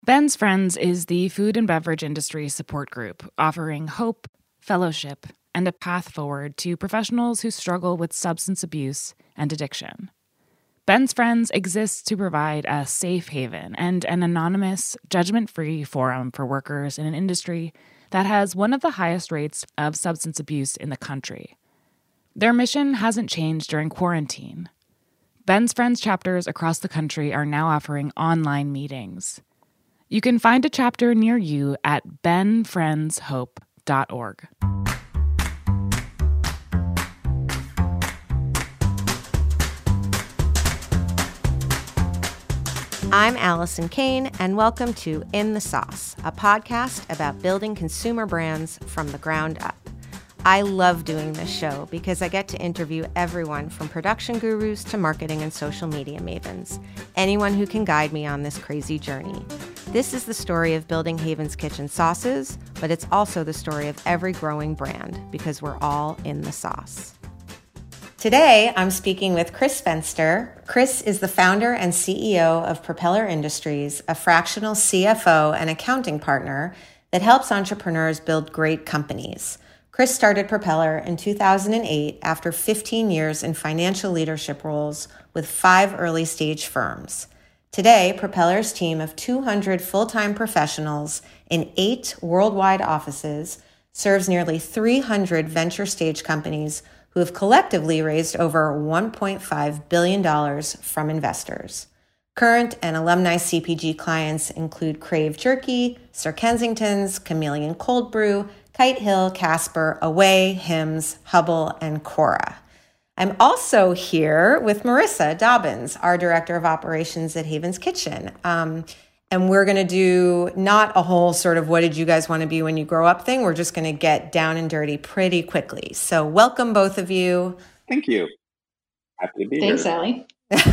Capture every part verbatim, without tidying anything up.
Ben's Friends is the food and beverage industry support group offering hope, fellowship, and a path forward to professionals who struggle with substance abuse and addiction. Ben's Friends exists to provide a safe haven and an anonymous, judgment-free forum for workers in an industry that has one of the highest rates of substance abuse in the country. Their mission hasn't changed during quarantine. Ben's Friends chapters across the country are now offering online meetings. You can find a chapter near you at ben friends hope dot org. I'm Allison Kane, and welcome to In the Sauce, a podcast about building consumer brands from the ground up. I love doing this show because I get to interview everyone from production gurus to marketing and social media mavens, anyone who can guide me on this crazy journey. This is the story of building Haven's Kitchen sauces, but it's also the story of every growing brand because we're all in the sauce. Today, I'm speaking with Chris Fenster. Chris is the founder and C E O of Propeller Industries, a fractional C F O and accounting partner that helps entrepreneurs build great companies. Chris started Propeller in two thousand eight after fifteen years in financial leadership roles with five early-stage firms. Today, Propeller's team of two hundred full-time professionals in eight worldwide offices serves nearly three hundred venture-stage companies who have collectively raised over one point five billion dollars from investors. Current and alumni C P G clients include Crave Jerky, Sir Kensington's, Chameleon Cold Brew, Kite Hill, Casper, Away, Hims, Hubble, and Cora. I'm also here with Marissa Dobbins, our Director of Operations at Haven's Kitchen. Um, and we're going to do not a whole sort of what did you guys want to be when you grow up thing. We're just going to get down and dirty pretty quickly. So welcome, both of you. Thank you. Happy to be Thanks, here. Allie.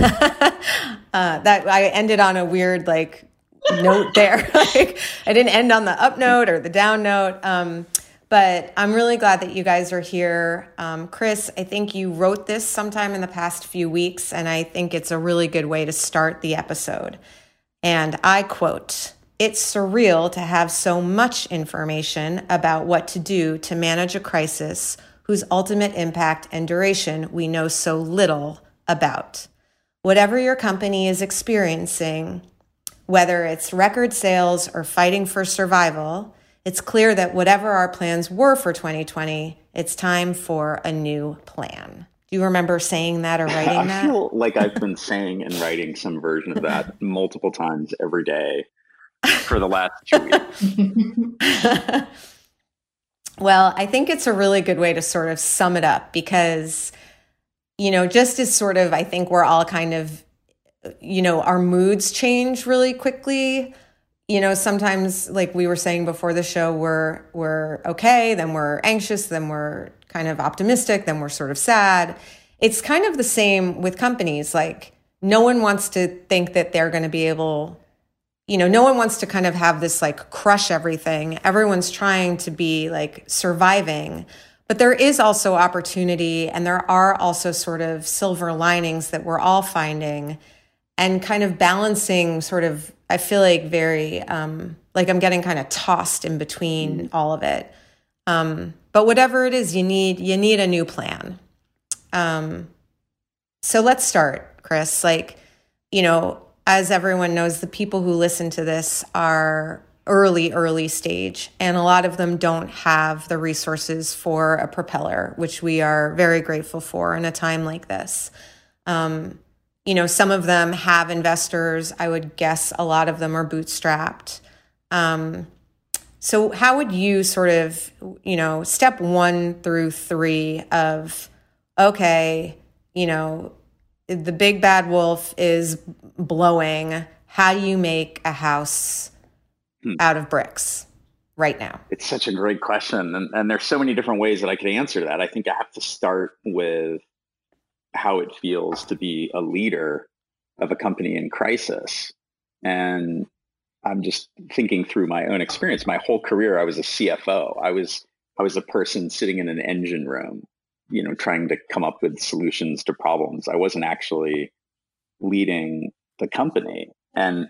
uh, that I ended on a weird, like, note there. Like, I didn't end on the up note or the down note. Um, but I'm really glad that you guys are here. Um, Chris, I think you wrote this sometime in the past few weeks, and I think it's a really good way to start the episode. And I quote, "It's surreal to have so much information about what to do to manage a crisis whose ultimate impact and duration we know so little about. Whatever your company is experiencing, whether it's record sales or fighting for survival, it's clear that whatever our plans were for twenty twenty, it's time for a new plan." Do you remember saying that or writing I that? I feel like I've been saying and writing some version of that multiple times every day for the last two weeks. Well, I think it's a really good way to sort of sum it up because, you know, just as sort of, I think we're all kind of, you know, our moods change really quickly. You know, sometimes, like we were saying before the show, we're we're okay, then we're anxious, then we're kind of optimistic, then we're sort of sad. It's kind of the same with companies. Like, no one wants to think that they're going to be able, you know, no one wants to kind of have this like crush everything. Everyone's trying to be like surviving. But there is also opportunity, and there are also sort of silver linings that we're all finding, and kind of balancing sort of, I feel like very, um, like I'm getting kind of tossed in between mm. all of it. Um, but whatever it is, you need, you need a new plan. Um, so let's start, Chris. Like, you know, as everyone knows, the people who listen to this are early, early stage, and a lot of them don't have the resources for a Propeller, which we are very grateful for in a time like this. Um, You know, some of them have investors. I would guess a lot of them are bootstrapped. Um, so how would you sort of, you know, step one through three of, okay, you know, the big bad wolf is blowing. How do you make a house hmm. out of bricks right now? It's such a great question. And, and there's so many different ways that I could answer that. I think I have to start with how it feels to be a leader of a company in crisis. And I'm just thinking through my own experience. My whole career, I was a C F O. I was I was a person sitting in an engine room, you know, trying to come up with solutions to problems. I wasn't actually leading the company. And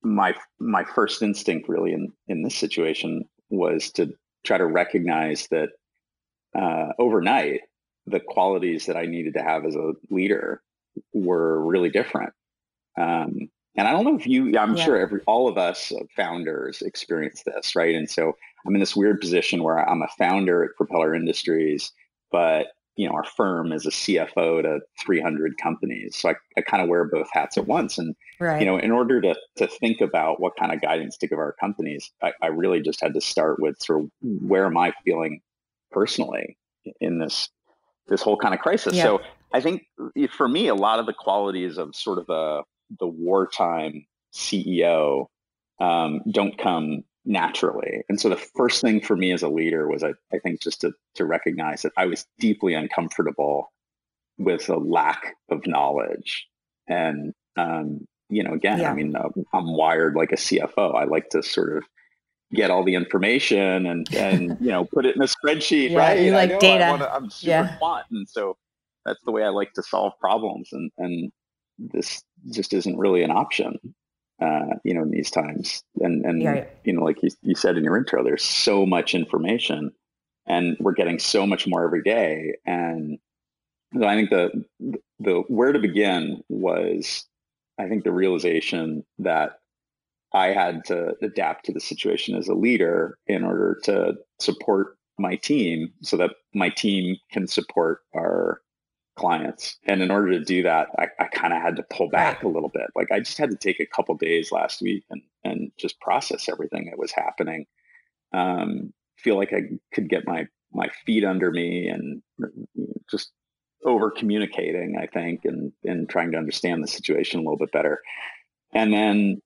my my first instinct really in, in this situation was to try to recognize that uh, overnight, the qualities that I needed to have as a leader were really different. Um, and I don't know if you, I'm yeah. sure every, all of us founders experience this, right? And so I'm in this weird position where I'm a founder at Propeller Industries, but you know, our firm is a C F O to three hundred companies. So I, I kind of wear both hats at once. And, right. you know, in order to to think about what kind of guidance to give our companies, I, I really just had to start with sort of where am I feeling personally in this, this whole kind of crisis. Yeah. So I think for me, a lot of the qualities of sort of a, the wartime C E O um, don't come naturally. And so the first thing for me as a leader was, I, I think, just to, to recognize that I was deeply uncomfortable with a lack of knowledge. And, um, you know, again, yeah. I mean, uh, I'm wired like a C F O. I like to sort of get all the information and, and you know, put it in a spreadsheet, yeah, right? You like I know data. I wanna, I'm super yeah. quant. And so that's the way I like to solve problems. And, and this just isn't really an option. Uh, you know, in these times. And, and yeah, yeah. you know, like you, you said in your intro, there's so much information and we're getting so much more every day. And so I think the, the, where to begin was, I think the realization that I had to adapt to the situation as a leader in order to support my team so that my team can support our clients. And in order to do that, I, I kind of had to pull back right. a little bit. Like I just had to take a couple days last week and, and just process everything that was happening. Um, feel like I could get my, my feet under me and just over communicating, I think, and, and trying to understand the situation a little bit better. And then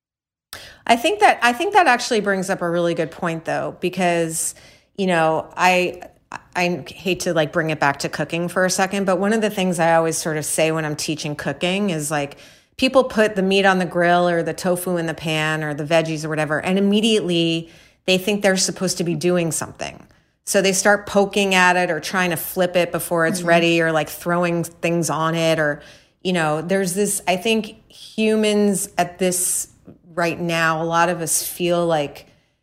I think that, I think that actually brings up a really good point though, because, you know, I, I hate to like bring it back to cooking for a second, but one of the things I always sort of say when I'm teaching cooking is like, people put the meat on the grill or the tofu in the pan or the veggies or whatever, and immediately they think they're supposed to be doing something. So they start poking at it or trying to flip it before it's mm-hmm. ready or like throwing things on it or, you know, there's this, I think humans at this right now, a lot of us feel like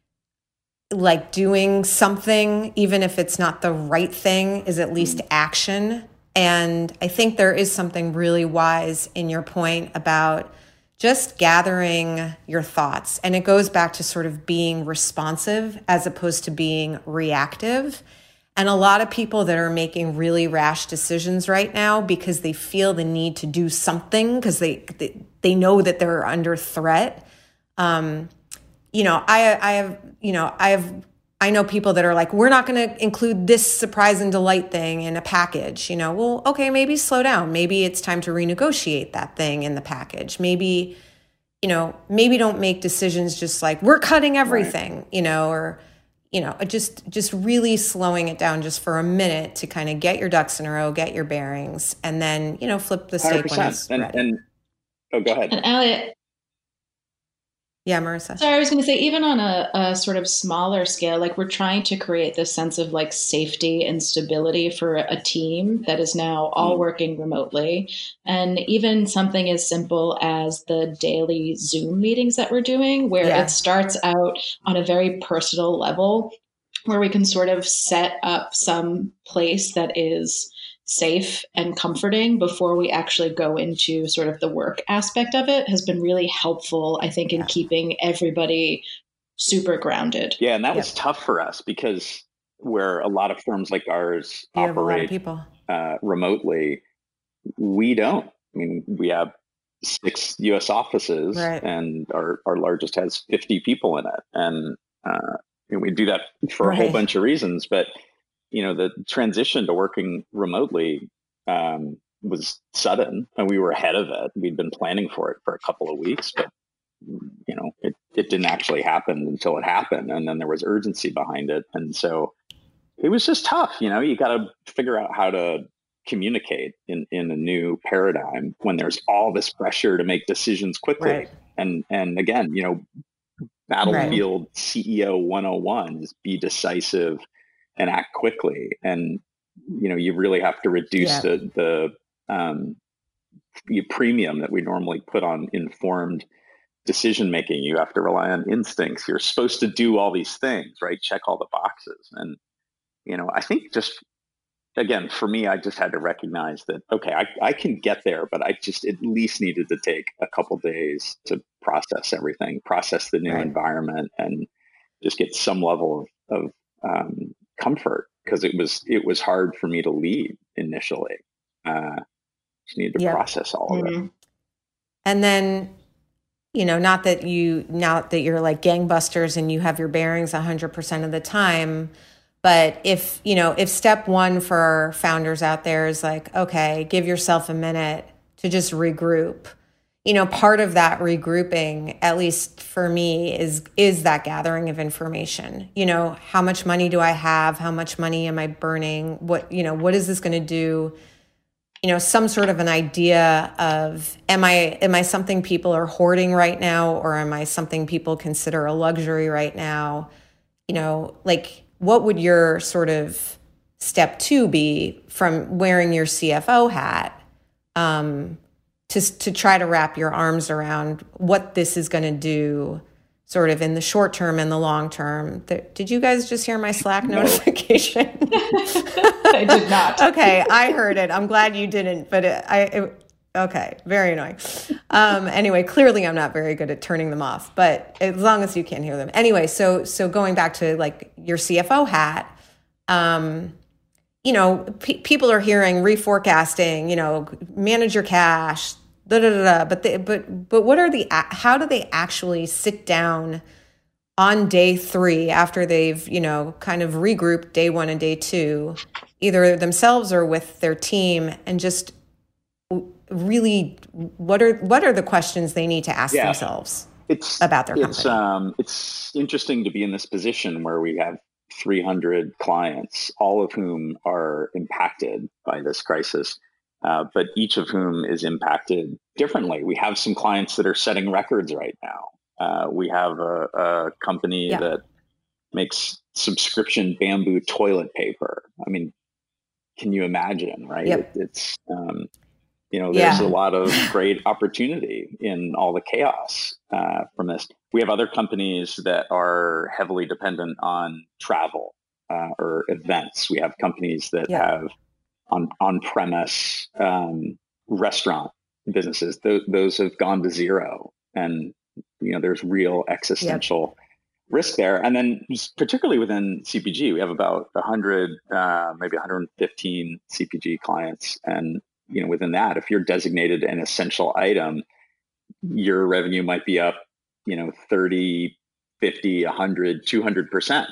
like doing something, even if it's not the right thing, is at least action. And I think there is something really wise in your point about just gathering your thoughts. And it goes back to sort of being responsive as opposed to being reactive. And a lot of people that are making really rash decisions right now because they feel the need to do something because they, they they know that they're under threat. Um, You know, I, I have, you know, I have, I know people that are like, we're not going to include this surprise and delight thing in a package. You know, well, okay, maybe slow down. Maybe it's time to renegotiate that thing in the package. Maybe, you know, maybe don't make decisions just like we're cutting everything, right. you know, or, you know, just, just really slowing it down just for a minute to kind of get your ducks in a row, get your bearings, and then, you know, flip the steak when it's and, ready. And, oh, go ahead. And Elliot, Yeah, Marissa. So I was going to say, even on a, a sort of smaller scale, like we're trying to create this sense of like safety and stability for a team that is now all working remotely. And even something as simple as the daily Zoom meetings that we're doing, where yeah. it starts out on a very personal level, where we can sort of set up some place that is safe and comforting before we actually go into sort of the work aspect of it has been really helpful, I think, in yeah. keeping everybody super grounded. Yeah, and that yep. was tough for us because where a lot of firms like ours you operate people. Uh, remotely, we don't. I mean, we have six U S offices right. and our, our largest has fifty people in it. And, uh, and we do that for right. a whole bunch of reasons, but you know, the transition to working remotely um, was sudden and we were ahead of it. We'd been planning for it for a couple of weeks, but, you know, it, it didn't actually happen until it happened. And then there was urgency behind it. And so it was just tough. You know, you got to figure out how to communicate in, in a new paradigm when there's all this pressure to make decisions quickly. Right. And, and again, you know, Battlefield right. C E O one oh one is be decisive and act quickly. And, you know, you really have to reduce yeah. the, the, um, the premium that we normally put on informed decision making. You have to rely on instincts. You're supposed to do all these things, right? Check all the boxes. And, you know, I think just, again, for me, I just had to recognize that, okay, I, I can get there, but I just at least needed to take a couple days to process everything, process the new Right. environment, and just get some level of, of um, comfort, because it was it was hard for me to lead initially. Uh, just needed to Yep. process all of Mhm. it. And then, you know, not that you, not that you're like gangbusters and you have your bearings one hundred percent of the time, but if, you know, if step one for our founders out there is like, okay, give yourself a minute to just regroup. You know, part of that regrouping, at least for me, is is that gathering of information. You know, how much money do I have? How much money am I burning? What, you know, what is this going to do? You know, some sort of an idea of, am I am I something people are hoarding right now, or am I something people consider a luxury right now? You know, like, what would your sort of step two be from wearing your C F O hat? Um, to to try to wrap your arms around what this is going to do sort of in the short term and the long term. Did you guys just hear my Slack No. notification? I did not. Okay, I heard it. I'm glad you didn't, but it, I, it, okay, very annoying. Um, anyway, clearly I'm not very good at turning them off, but as long as you can't hear them. Anyway, so so going back to like your C F O hat, um, you know, pe- people are hearing reforecasting, you know, manage your cash, da da da da. But they, but but what are the? How do they actually sit down on day three after they've, you know, kind of regrouped day one and day two, either themselves or with their team, and just really, what are what are the questions they need to ask Yeah. themselves It's about their it's company? um it's interesting to be in this position where we have three hundred clients, all of whom are impacted by this crisis, uh, but each of whom is impacted differently. We have some clients that are setting records right now. Uh, we have a, a company Yeah. that makes subscription bamboo toilet paper. I mean, can you imagine, right? Yep. It, it's um, you know, there's Yeah. a lot of great opportunity in all the chaos uh, from this. We have other companies that are heavily dependent on travel uh, or events. We have companies that Yeah. have on on premise um, restaurant businesses. Th- those have gone to zero, and you know, there's real existential risk there. And then, particularly within C P G, we have about one hundred, uh, maybe one hundred fifteen C P G clients, and you know, within that, if you're designated an essential item, your revenue might be up, you know, thirty, fifty, one hundred, two hundred percent.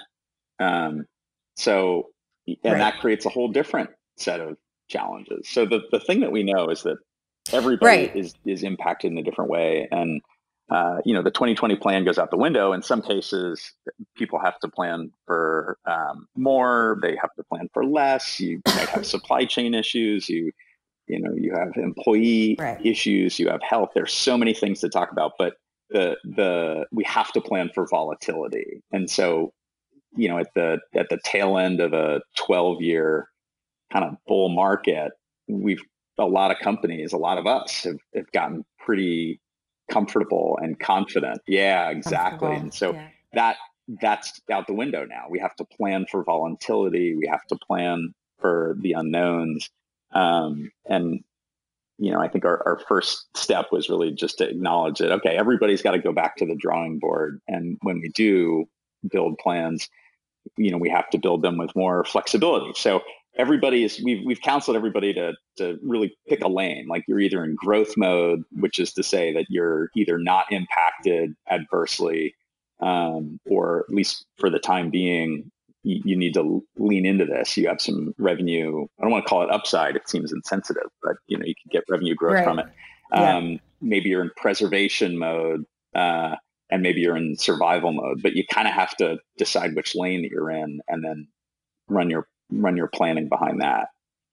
Um, so, and Right. that creates a whole different set of challenges. So the, the thing that we know is that everybody Right. is, is impacted in a different way. And, uh, you know, the twenty twenty plan goes out the window. In some cases, people have to plan for um, more, they have to plan for less. You might have supply chain issues. You, you know, you have employee Right. issues, you have health. There's so many things to talk about, but the the we have to plan for volatility. And so, you know, at the at the tail end of a twelve year kind of bull market, we've a lot of companies, a lot of us have, have gotten pretty comfortable and confident. Yeah, exactly. Comfortable. And so Yeah. that that's out the window now. We have to plan for volatility. We have to plan for the unknowns. Um, and, you know, I think our, our first step was really just to acknowledge that, okay, everybody's got to go back to the drawing board. And when we do build plans, you know, we have to build them with more flexibility. So everybody is, we've, we've counseled everybody to, to really pick a lane. Like, you're either in growth mode, which is to say that you're either not impacted adversely, um, or at least for the time being, you, you need to lean into this. You have some revenue. I don't want to call it upside. It seems insensitive, but you know, you can get revenue growth Right. from it. Yeah. Um, maybe you're in preservation mode, uh, and maybe you're in survival mode, but you kind of have to decide which lane that you're in, and then run your run your planning behind that.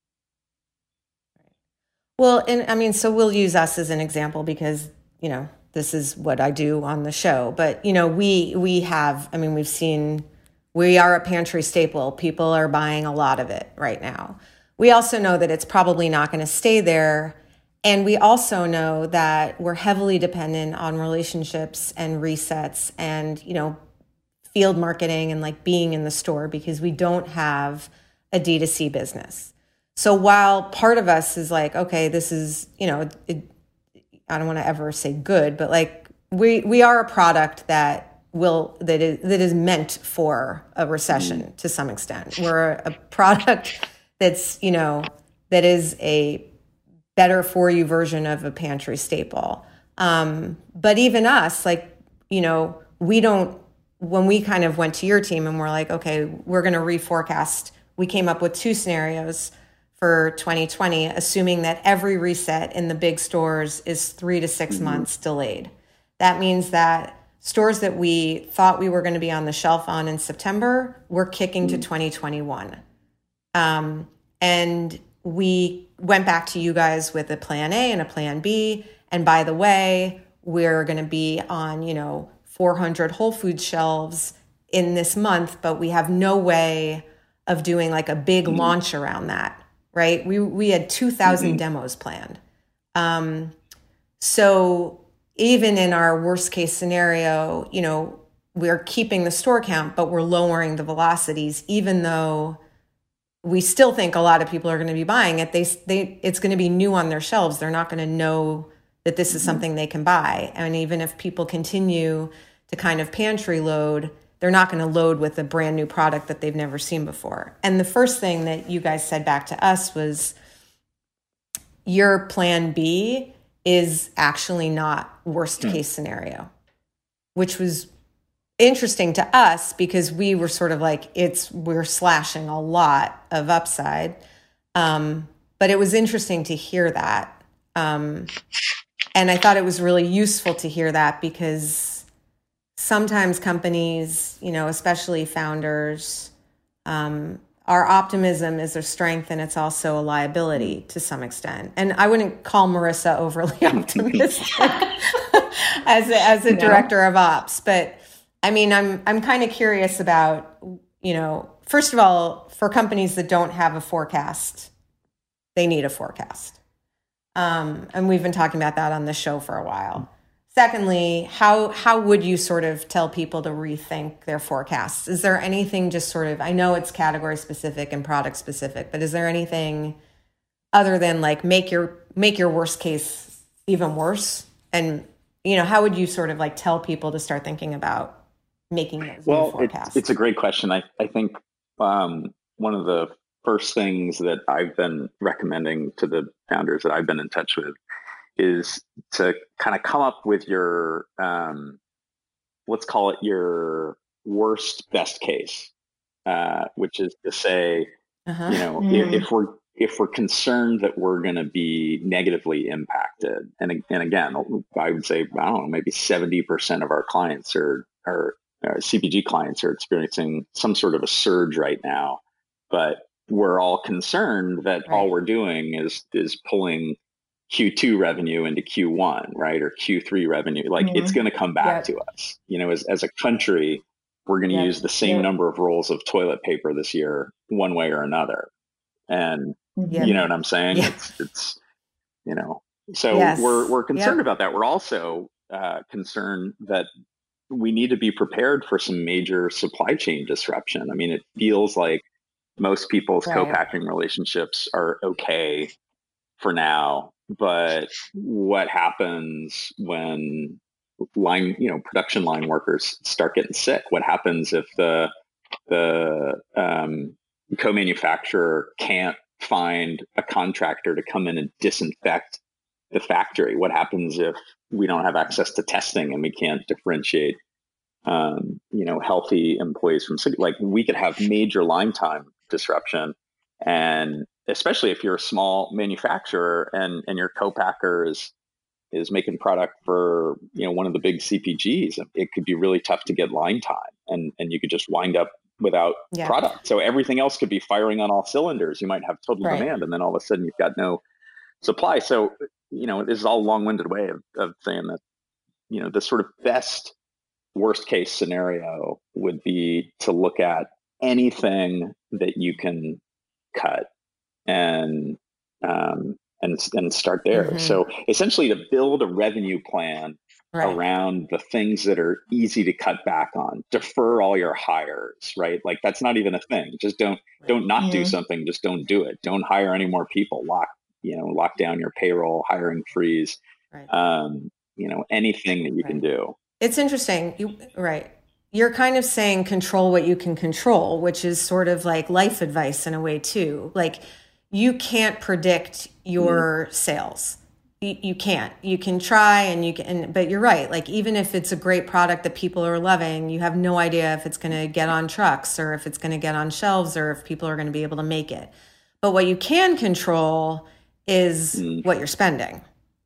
Well, and I mean, so we'll use us as an example because, you know, this is what I do on the show. But, you know, we we have, I mean, we've seen, we are a pantry staple. People are buying a lot of it right now. We also know that it's probably not going to stay there. and we also know that we're heavily dependent on relationships and resets and, you know, field marketing and like being in the store because we don't have a D two C business. So while part of us is like, okay, this is, you know, it, I don't want to ever say good, but like we we are a product that will that is that is meant for a recession mm. to some extent. We're a product that's, you know, that is a better for you version of a pantry staple. Um, but even us, like, you know, we don't, when we kind of went to your team and we're like, okay, we're going to reforecast, we came up with two scenarios for twenty twenty, assuming that every reset in the big stores is three to six mm-hmm. months delayed. That means that stores that we thought we were going to be on the shelf on in September, we're kicking mm-hmm. to twenty twenty-one. Um, and we went back to you guys with a plan A and a plan B. And by the way, we're going to be on, you know, four hundred Whole Foods shelves in this month, but we have no way of doing like a big mm-hmm. launch around that, right? We we had two thousand mm-hmm. demos planned. Um, so even in our worst case scenario, you know, we're keeping the store count, but we're lowering the velocities, even though we still think a lot of people are going to be buying it. They, they, it's going to be new on their shelves. They're not going to know that this is something they can buy. And even if people continue to kind of pantry load, they're not going to load with a brand new product that they've never seen before. And the first thing that you guys said back to us was your plan B is actually not worst case scenario, which was interesting to us because we were sort of like, it's, we're slashing a lot of upside. Um, but it was interesting to hear that. Um, and I thought it was really useful to hear that because sometimes companies, you know, especially founders, um, our optimism is their strength and it's also a liability to some extent. And I wouldn't call Marissa overly optimistic as a, as a no. director of ops, but I mean, I'm I'm kind of curious about, you know, first of all, for companies that don't have a forecast, they need a forecast. Um, and we've been talking about that on the show for a while. Secondly, how how would you sort of tell people to rethink their forecasts? Is there anything just sort of, I know it's category specific and product specific, but is there anything other than like make your make your worst case even worse? And, you know, how would you sort of like tell people to start thinking about making those well, new forecasts? It's, it's a great question. I, I think um, one of the first things that I've been recommending to the founders that I've been in touch with is to kind of come up with your, um, let's call it your worst best case, uh, which is to say, uh-huh. you know, mm. if, if we're if we're concerned that we're going to be negatively impacted, and and again, I would say I don't know, maybe seventy percent of our clients are are uh, C P G clients are experiencing some sort of a surge right now, but we're all concerned that right. all we're doing is is pulling Q two revenue into Q one, right? Or Q three revenue. Like mm-hmm. it's going to come back yep. to us. You know, as, as a country, we're going to yep. use the same yep. number of rolls of toilet paper this year, one way or another. And yep. you know what I'm saying? Yep. It's, it's, you know, so yes. we're, we're concerned yep. about that. We're also uh, concerned that we need to be prepared for some major supply chain disruption. I mean, it feels like most people's right. co-packing relationships are okay for now. But what happens when line, you know, production line workers start getting sick? What happens if the the um, co-manufacturer can't find a contractor to come in and disinfect the factory? What happens if we don't have access to testing and we can't differentiate, um, you know, healthy employees from sick? Like we could have major line time disruption, and especially if you're a small manufacturer and, and your co-packer is, is making product for, you know, one of the big C P Gs, it could be really tough to get line time, and, and you could just wind up without yeah. product. So everything else could be firing on all cylinders. You might have total right. demand, and then all of a sudden you've got no supply. So, you know, this is all a long-winded way of, of saying that, you know, the sort of best worst case scenario would be to look at anything that you can cut and um, and, and start there. Mm-hmm. So essentially to build a revenue plan right. around the things that are easy to cut back on, defer all your hires, right? Like that's not even a thing. Just don't, right. don't not mm-hmm. do something. Just don't do it. Don't hire any more people. Lock, you know, lock down your payroll, hiring freeze, right. um, you know, anything that you right. can do. It's interesting. You, right. You're kind of saying control what you can control, which is sort of like life advice in a way too. Like you can't predict your mm. sales. You, you can't. You can try and you can, but you're right. Like even if it's a great product that people are loving, you have no idea if it's going to get on trucks or if it's going to get on shelves or if people are going to be able to make it. But what you can control is mm. what you're spending.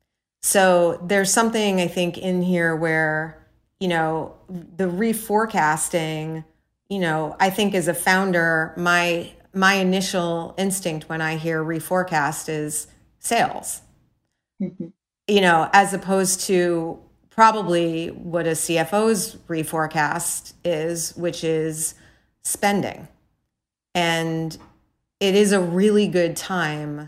So there's something I think in here where, you know, the reforecasting, you know, I think as a founder, my my initial instinct when I hear reforecast is sales, mm-hmm. you know, as opposed to probably what a C F O's reforecast is, which is spending. And it is a really good time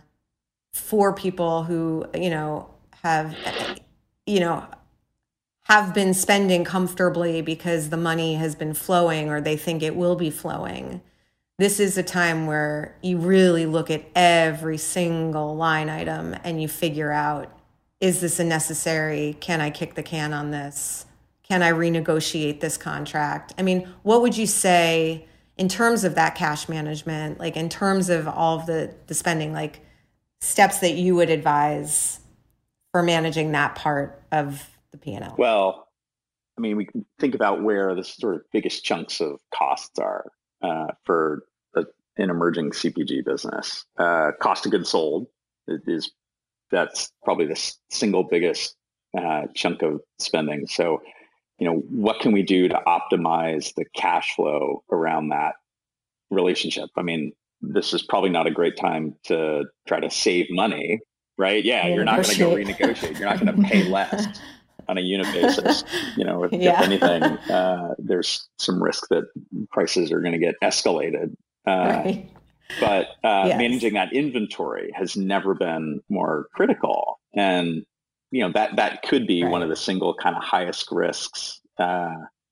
for people who, you know, have, you know, have been spending comfortably because the money has been flowing or they think it will be flowing. This is a time where you really look at every single line item and you figure out, is this a necessary? Can I kick the can on this? Can I renegotiate this contract? I mean, what would you say in terms of that cash management, like in terms of all of the, the spending, like steps that you would advise for managing that part of the P and L? Well, I mean, we can think about where the sort of biggest chunks of costs are uh, for a, an emerging C P G business. Uh, cost of goods sold is that's probably the single biggest uh, chunk of spending. So, you know, what can we do to optimize the cash flow around that relationship? I mean, this is probably not a great time to try to save money, right? Yeah, you're not going to go renegotiate. You're not going to pay less on a unit basis. You know, if, yeah. if anything, uh, there's some risk that prices are going to get escalated. Uh, right. But uh, yes. managing that inventory has never been more critical. And, you know, that, that could be right. one of the single kind of highest risks uh,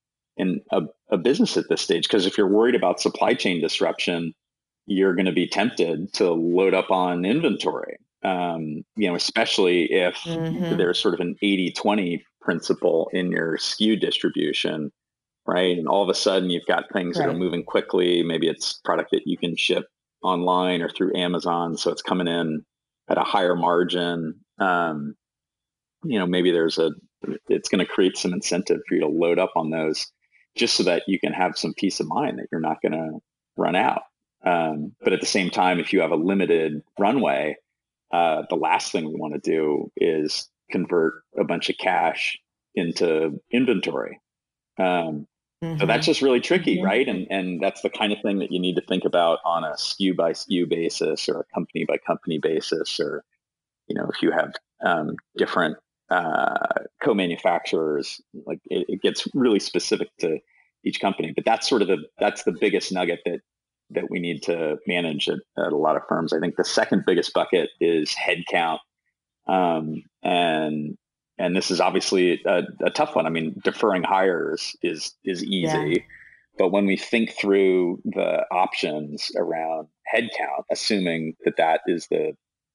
in a, a business at this stage. Because if you're worried about supply chain disruption, you're going to be tempted to load up on inventory. Um, you know, especially if mm-hmm. there's sort of an eighty twenty principle in your S K U distribution, right? And all of a sudden you've got things right. that are moving quickly. Maybe it's product that you can ship online or through Amazon. So it's coming in at a higher margin. Um, you know, maybe there's a, it's going to create some incentive for you to load up on those just so that you can have some peace of mind that you're not going to run out. Um, but at the same time, if you have a limited runway, Uh, the last thing we want to do is convert a bunch of cash into inventory. Um, mm-hmm. So that's just really tricky, mm-hmm. right? And and that's the kind of thing that you need to think about on a S K U by S K U basis or a company by company basis, or, you know, if you have um, different uh, co-manufacturers, like it, it gets really specific to each company. But that's sort of the that's the biggest nugget that that we need to manage at, at a lot of firms. I think the second biggest bucket is headcount. Um, and, and this is obviously a, a tough one. I mean, deferring hires is, is easy, yeah. but when we think through the options around headcount, assuming that that is the,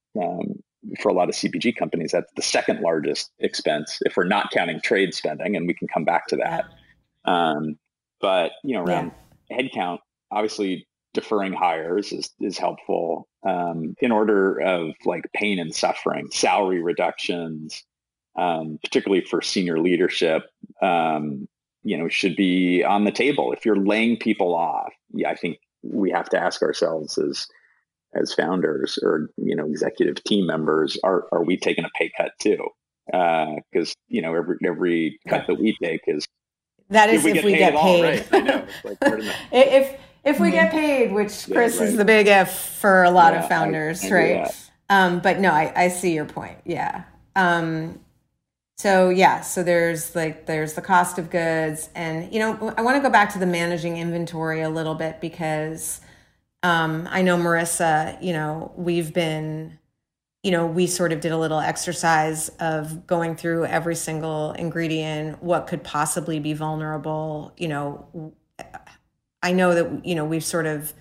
um, for a lot of C P G companies, that's the second largest expense, if we're not counting trade spending, and we can come back to that. Yeah. Um, but, you know, around yeah. headcount, obviously, deferring hires is, is helpful um, in order of like pain and suffering, salary reductions, um, particularly for senior leadership, um, you know, should be on the table. If you're laying people off, yeah, I think we have to ask ourselves as as founders or, you know, executive team members, are are we taking a pay cut too? Because, uh, you know, every every cut that we take is that is if we, if get, we paid get paid. All, right? I know. It's like, where if If we get paid, which Chris yeah, right. is the big if for a lot yeah, of founders, I, I right? Um, but no, I, I see your point. Yeah. Um, so yeah, so there's like, there's the cost of goods, and, you know, I want to go back to the managing inventory a little bit because um, I know Marissa, you know, we've been you know, we sort of did a little exercise of going through every single ingredient, what could possibly be vulnerable. You know, I know that, you know, we've sort of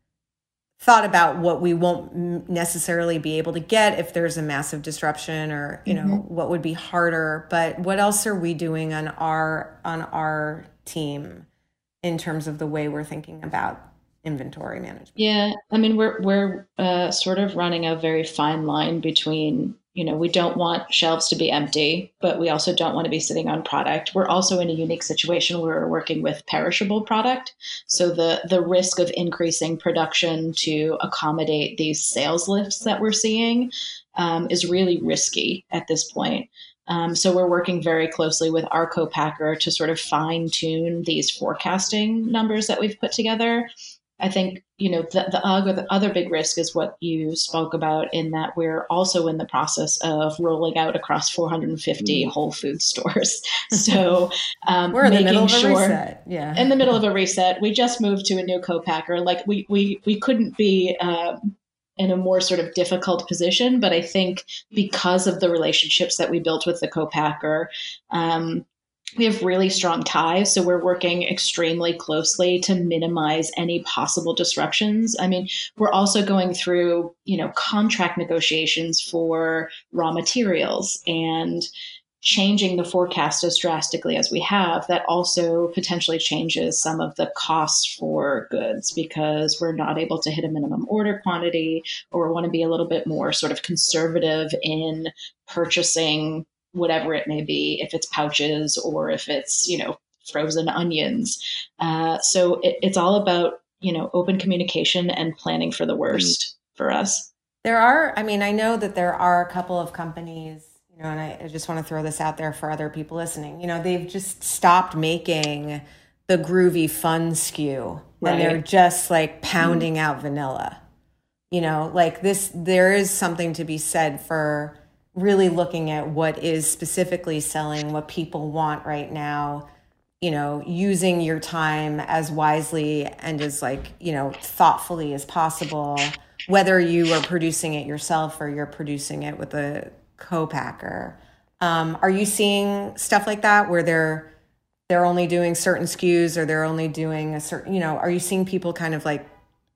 thought about what we won't necessarily be able to get if there's a massive disruption, or, you mm-hmm. know, what would be harder. But what else are we doing on our on our team in terms of the way we're thinking about inventory management? Yeah, I mean, we're we're uh, sort of running a very fine line between, you know, we don't want shelves to be empty, but we also don't want to be sitting on product. We're also in a unique situation where we're working with perishable product. So the the risk of increasing production to accommodate these sales lifts that we're seeing um, is really risky at this point. Um, so we're working very closely with our co-packer to sort of fine tune these forecasting numbers that we've put together. I think, you know, the, the, other, the other big risk is what you spoke about, in that we're also in the process of rolling out across four hundred fifty mm. Whole Foods stores. So um, we're in the middle of a sure, reset. Yeah, in the middle of a reset. We just moved to a new co-packer. Like we we we couldn't be um, in a more sort of difficult position, but I think because of the relationships that we built with the co-packer, um, we have really strong ties. So we're working extremely closely to minimize any possible disruptions. I mean, we're also going through, you know, contract negotiations for raw materials, and changing the forecast as drastically as we have, that also potentially changes some of the costs for goods, because we're not able to hit a minimum order quantity, or we want to be a little bit more sort of conservative in purchasing whatever it may be, if it's pouches or if it's, you know, frozen onions. Uh, so it, it's all about, you know, open communication and planning for the worst for us. There are, I mean, I know that there are a couple of companies, you know, and I, I just want to throw this out there for other people listening, you know, they've just stopped making the groovy fun S K U, right. And they're just like pounding mm. out vanilla, you know, like this, there is something to be said for really looking at what is specifically selling, what people want right now, you know, using your time as wisely and as like, you know, thoughtfully as possible, whether you are producing it yourself or you're producing it with a co-packer. Um, are you seeing stuff like that where they're, they're only doing certain S K Us, or they're only doing a certain, you know, are you seeing people kind of like,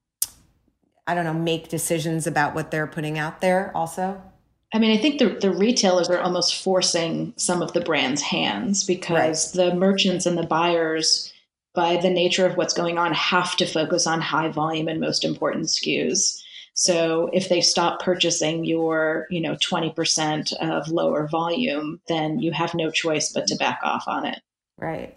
I don't know, make decisions about what they're putting out there also? I mean, I think the, the retailers are almost forcing some of the brand's hands, because right. the merchants and the buyers, by the nature of what's going on, have to focus on high volume and most important S K Us. So if they stop purchasing your, you know, twenty percent of lower volume, then you have no choice but to back off on it. Right.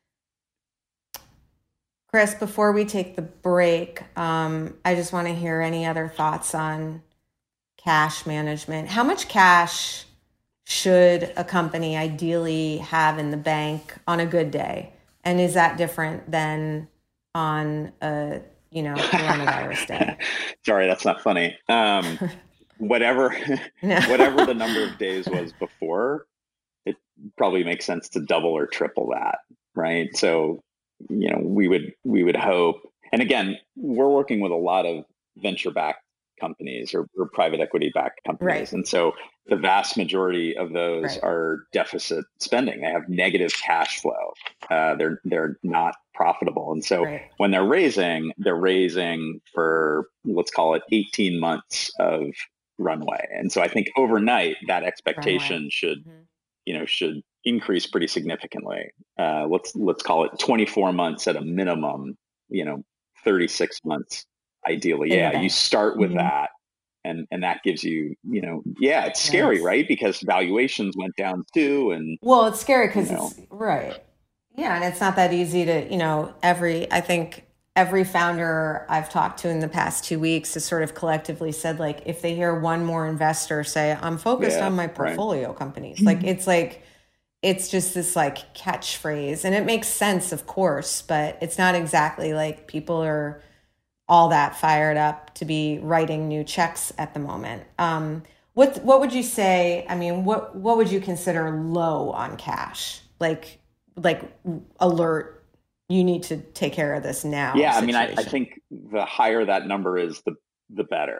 Chris, before we take the break, um, I just want to hear any other thoughts on cash management. How much cash should a company ideally have in the bank on a good day? And is that different than on a, you know, coronavirus day? Sorry, that's not funny. Um, whatever, no. whatever the number of days was before, it probably makes sense to double or triple that, right? So, you know, we would we would hope. And again, we're working with a lot of venture-backed companies or, or private equity backed companies. Right. And so the vast majority of those right. are deficit spending. They have negative cash flow. Uh, they're, they're not profitable. And so right. when they're raising, they're raising for, let's call it eighteen months of runway. And so I think overnight that expectation runway. should, mm-hmm. you know, should increase pretty significantly. Uh, let's, let's call it twenty-four months at a minimum, you know, thirty-six months. Ideally, yeah, yeah you start with mm-hmm. that, and and that gives you, you know, yeah, it's scary, yes. right? Because valuations went down too, and well, it's scary because you know. it's right, yeah, and it's not that easy to, you know, every I think every founder I've talked to in the past two weeks has sort of collectively said, like, if they hear one more investor say, "I'm focused yeah, on my portfolio right. companies," like it's like it's just this like catchphrase, and it makes sense, of course, but it's not exactly like people are all that fired up to be writing new checks at the moment. Um, what what would you say? I mean, what what would you consider low on cash? Like like alert, you need to take care of this now. Yeah, situation. I mean, I, I think the higher that number is, the the better.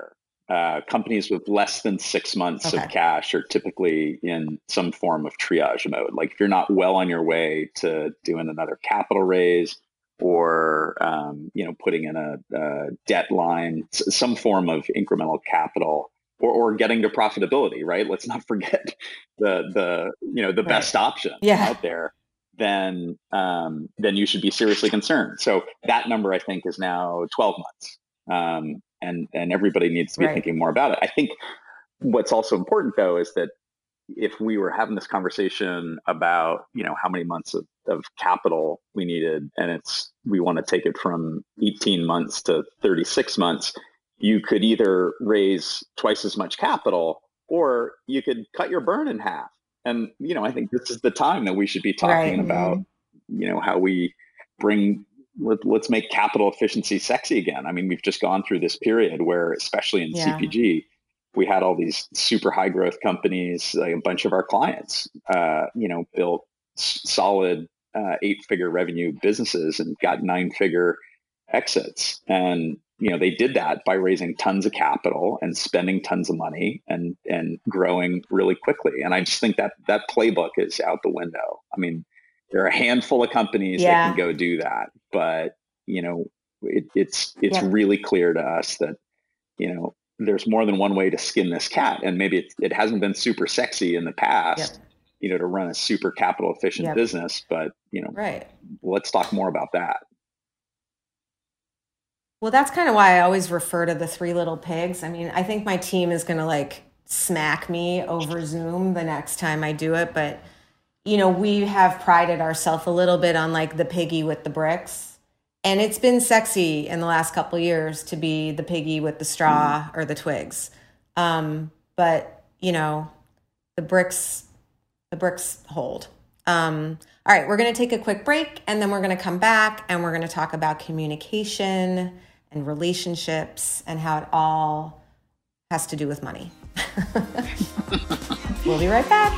uh, companies with less than six months Okay. of cash are typically in some form of triage mode. Like if you're not well on your way to doing another capital raise or, um, you know, putting in a, a debt line, some form of incremental capital, or, or getting to profitability, right? Let's not forget the, the you know, the Right. best option Yeah. out there. Then, um, then you should be seriously concerned. So that number, I think, is now twelve months. Um, and, and everybody needs to be Right. thinking more about it. I think what's also important, though, is that if we were having this conversation about, you know, how many months of, of capital we needed, and it's, we want to take it from eighteen months to thirty-six months, you could either raise twice as much capital, or you could cut your burn in half. And, you know, I think this is the time that we should be talking Right. about, you know, how we bring, let, let's make capital efficiency sexy again. I mean, we've just gone through this period where, especially in Yeah. C P G, we had all these super high growth companies. Like a bunch of our clients, uh, you know, built s- solid uh, eight figure revenue businesses and got nine figure exits. And, you know, they did that by raising tons of capital and spending tons of money and, and growing really quickly. And I just think that that playbook is out the window. I mean, there are a handful of companies Yeah. that can go do that, but, you know, it, it's, it's Yep. really clear to us that, you know, there's more than one way to skin this cat. And maybe it, it hasn't been super sexy in the past, Yep. you know, to run a super capital efficient Yep. business, but, you know, Right. let's talk more about that. Well, that's kind of why I always refer to the three little pigs. I mean, I think my team is going to like smack me over Zoom the next time I do it. But, you know, we have prided ourselves a little bit on like the piggy with the bricks. And it's been sexy in the last couple of years to be the piggy with the straw mm-hmm. or the twigs. Um, but, you know, the bricks, the bricks hold. Um, all right, we're going to take a quick break and then we're going to come back and we're going to talk about communication and relationships and how it all has to do with money. We'll be right back.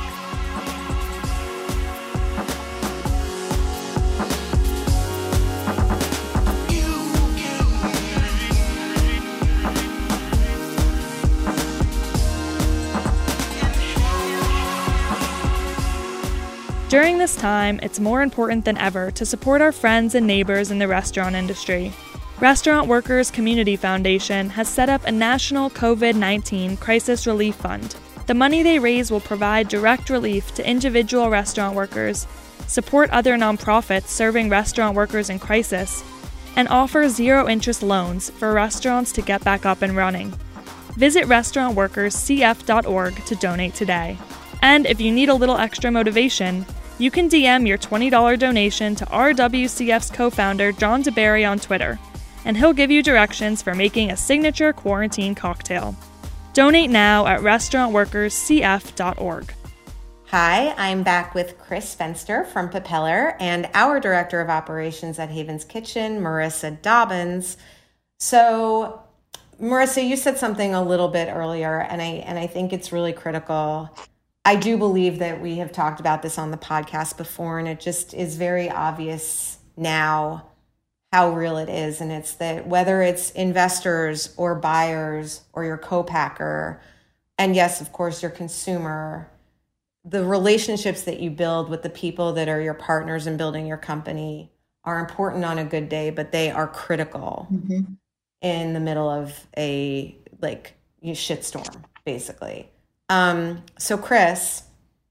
During this time, it's more important than ever to support our friends and neighbors in the restaurant industry. Restaurant Workers Community Foundation has set up a national COVID nineteen crisis relief fund. The money they raise will provide direct relief to individual restaurant workers, support other nonprofits serving restaurant workers in crisis, and offer zero-interest loans for restaurants to get back up and running. Visit restaurant workers c f dot org to donate today. And if you need a little extra motivation, you can D M your twenty dollars donation to R W C F's co-founder John DeBerry on Twitter, and he'll give you directions for making a signature quarantine cocktail. Donate now at restaurant workers c f dot org. Hi, I'm back with Chris Fenster from Propeller and our Director of Operations at Haven's Kitchen, Marissa Dobbins. So, Marissa, you said something a little bit earlier, and I and I think it's really critical. I do believe that we have talked about this on the podcast before, and it just is very obvious now how real it is. And it's that whether it's investors or buyers or your co-packer, and yes, of course, your consumer, the relationships that you build with the people that are your partners in building your company are important on a good day, but they are critical mm-hmm. in the middle of a like you shitstorm, basically. Um, so Chris,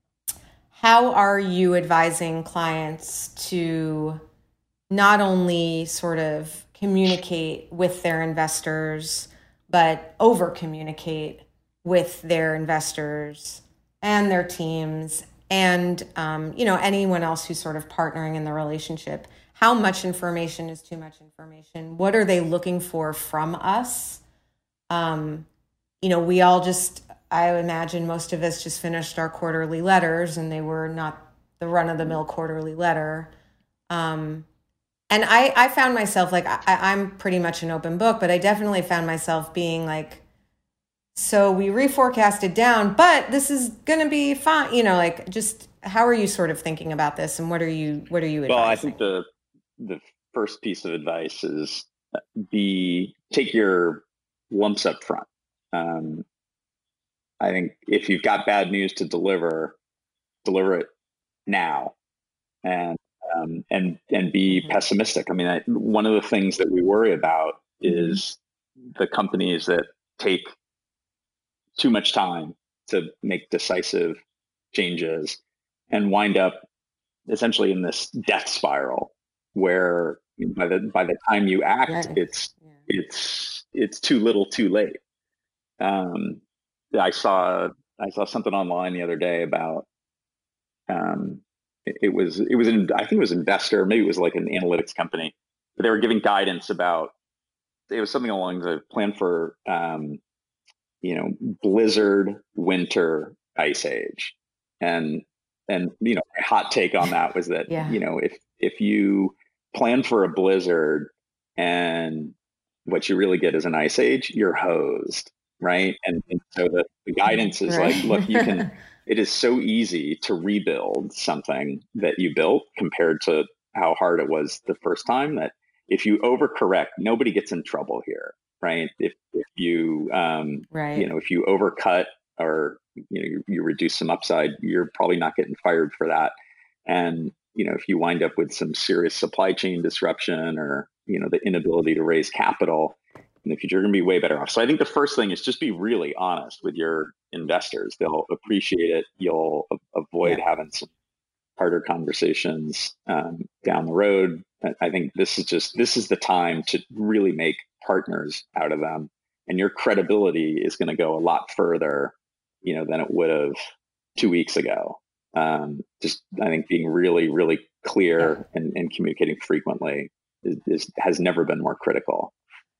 how are you advising clients to not only sort of communicate with their investors, but over communicate with their investors and their teams and, um, you know, anyone else who's sort of partnering in the relationship? How much information is too much information? What are they looking for from us? Um, you know, we all just, I imagine most of us just finished our quarterly letters and they were not the run-of-the-mill quarterly letter. Um, and I, I found myself like, I, I'm pretty much an open book, but I definitely found myself being like, so we reforecasted down, but this is going to be fine. You know, like just how are you sort of thinking about this and what are you, what are you advising? Well, I think the, the first piece of advice is be, take your lumps up front. um, I think if you've got bad news to deliver, deliver it now, and um, and and be mm-hmm. pessimistic. I mean, I, one of the things that we worry about mm-hmm. is the companies that take too much time to make decisive changes and wind up essentially in this death spiral where by the by the time you act, yeah. it's yeah. it's it's too little, too late. Um, I saw I saw something online the other day about um, it, it was it was an, I think it was Investor, maybe it was like an analytics company, but they were giving guidance about it was something along the plan for um, you know blizzard, winter, ice age, and and you know my hot take on that was that yeah. you know if if you plan for a blizzard and what you really get is an ice age, you're hosed, right? And, and so the, the guidance is right. like, look, you can. It is so easy to rebuild something that you built compared to how hard it was the first time. That if you overcorrect, nobody gets in trouble here, right? If if you um, right. you know if you overcut or you know you, you reduce some upside, you're probably not getting fired for that. And you know if you wind up with some serious supply chain disruption or you know the inability to raise capital in the future, you're going to be way better off. So I think the first thing is just be really honest with your investors. They'll appreciate it. You'll a- avoid yeah. having some harder conversations um, down the road. I think this is just this is the time to really make partners out of them, and your credibility is going to go a lot further, you know, than it would have two weeks ago. Um, just I think being really, really clear yeah. and, and communicating frequently is, is has never been more critical.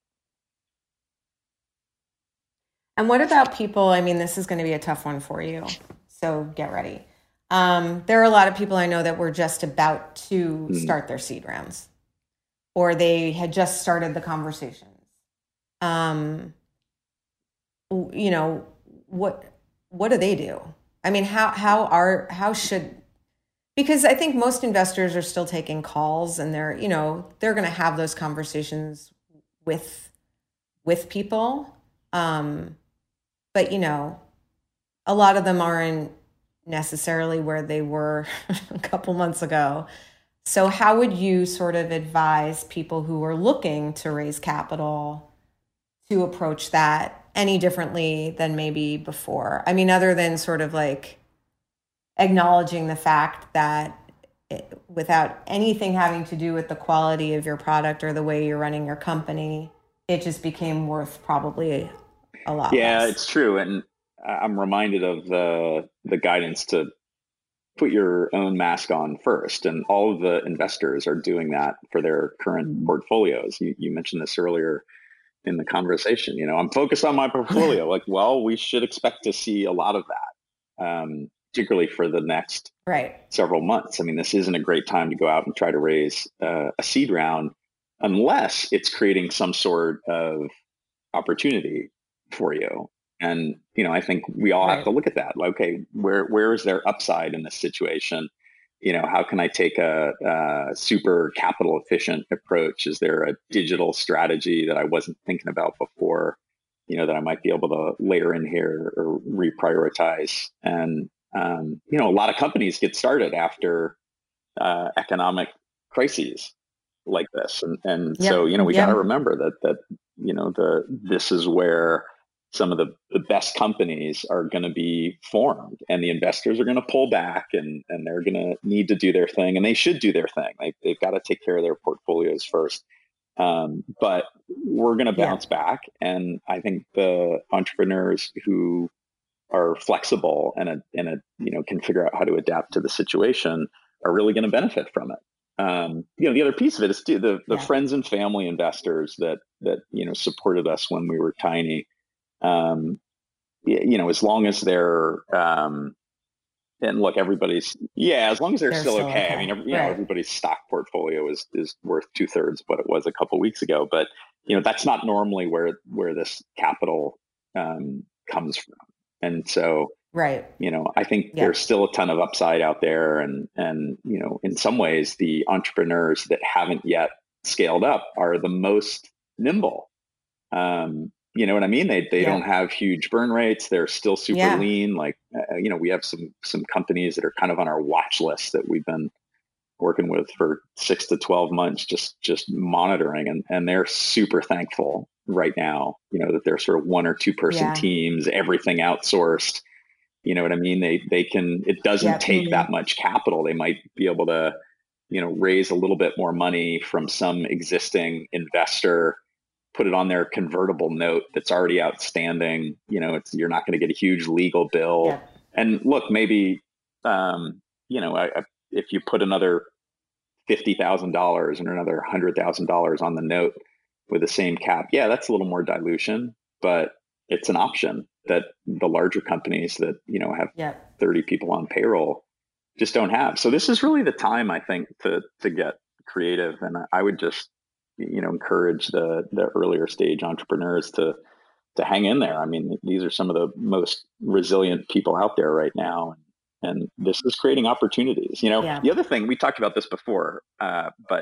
And what about people? I mean, this is going to be a tough one for you, so get ready. Um, there are a lot of people I know that were just about to mm. start their seed rounds, or they had just started the conversations. Um, you know, what what do they do? I mean, how how are how should because I think most investors are still taking calls, and they're you know they're going to have those conversations with with people. Um, but you know, a lot of them aren't necessarily where they were a couple months ago. So how would you sort of advise people who are looking to raise capital to approach that any differently than maybe before? I mean, other than sort of like acknowledging the fact that it, without anything having to do with the quality of your product or the way you're running your company, it just became worth probably a lot yeah, less. It's true. And I'm reminded of the the guidance to put your own mask on first. And all of the investors are doing that for their current portfolios. You, you mentioned this earlier in the conversation. You know, I'm focused on my portfolio. Like, well, we should expect to see a lot of that, um, particularly for the next right. several months. I mean, this isn't a great time to go out and try to raise uh, a seed round unless it's creating some sort of opportunity for you. And, you know, I think we all right. have to look at that. Like, okay, where where is there upside in this situation? You know, how can I take a, a super capital efficient approach? Is there a digital strategy that I wasn't thinking about before, you know, that I might be able to layer in here or reprioritize? And, um, you know, a lot of companies get started after uh, economic crises like this. And, and yep. so, you know, we yep. got to remember that, that, you know, the this is where some of the, the best companies are going to be formed, and the investors are going to pull back, and, and they're going to need to do their thing, and they should do their thing. They, they've got to take care of their portfolios first. Um, but we're going to bounce yeah. back. And I think the entrepreneurs who are flexible and, a, and a, you know, can figure out how to adapt to the situation are really going to benefit from it. Um, you know, the other piece of it is too, the, the yeah. friends and family investors that, that, you know, supported us when we were tiny. Um, you know, as long as they're, um, and look, everybody's, yeah, as long as they're, they're still, still okay. okay. I mean, every, you right. know, everybody's stock portfolio is, is worth two thirds what it was a couple of weeks ago, but you know, that's not normally where, where this capital, um, comes from. And so, right. you know, I think yeah. there's still a ton of upside out there. And, and, you know, in some ways, the entrepreneurs that haven't yet scaled up are the most nimble. Um, You know what I mean? They they Yeah. don't have huge burn rates. They're still super Yeah. lean. Like, uh, you know, we have some some companies that are kind of on our watch list that we've been working with for six to twelve months, just just monitoring, and and they're super thankful right now. You know, that they're sort of one or two person Yeah. teams, everything outsourced. You know what I mean? They they can. It doesn't Yep. take Mhm. that much capital. They might be able to, you know, raise a little bit more money from some existing investor, put it on their convertible note that's already outstanding. You know, it's, you're not going to get a huge legal bill. Yep. And look, maybe, um, you know, I, I, if you put another fifty thousand dollars and another one hundred thousand dollars on the note with the same cap, yeah, that's a little more dilution, but it's an option that the larger companies that, you know, have Yep. thirty people on payroll just don't have. So this is really the time, I think, to to get creative. And I would just, you know, encourage the the earlier stage entrepreneurs to to hang in there. I mean, these are some of the most resilient people out there right now, and, and this is creating opportunities. You know, Yeah. the other thing, we talked about this before, uh, but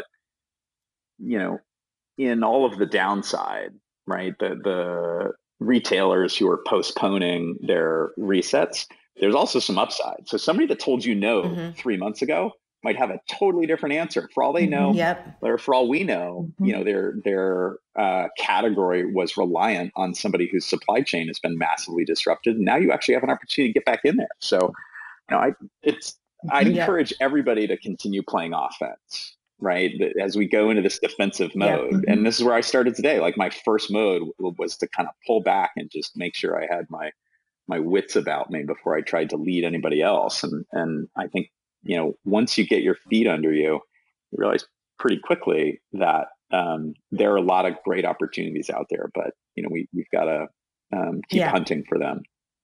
you know, in all of the downside, right? The the retailers who are postponing their resets, there's also some upside. So somebody that told you no Mhm. three months ago might have a totally different answer. For all they know, Mhm. Yep. or for all we know, Mhm. you know, their their uh, category was reliant on somebody whose supply chain has been massively disrupted. And now you actually have an opportunity to get back in there. So, you know, I it's I'd Mhm. Yep. encourage everybody to continue playing offense, right? That as we go into this defensive Yep. mode, Mhm. and this is where I started today. Like my first mode w- was to kind of pull back and just make sure I had my my wits about me before I tried to lead anybody else. And and I think, you know, once you get your feet under you, you realize pretty quickly that um, there are a lot of great opportunities out there, but you know, we we've got to um, keep Yeah. hunting for them.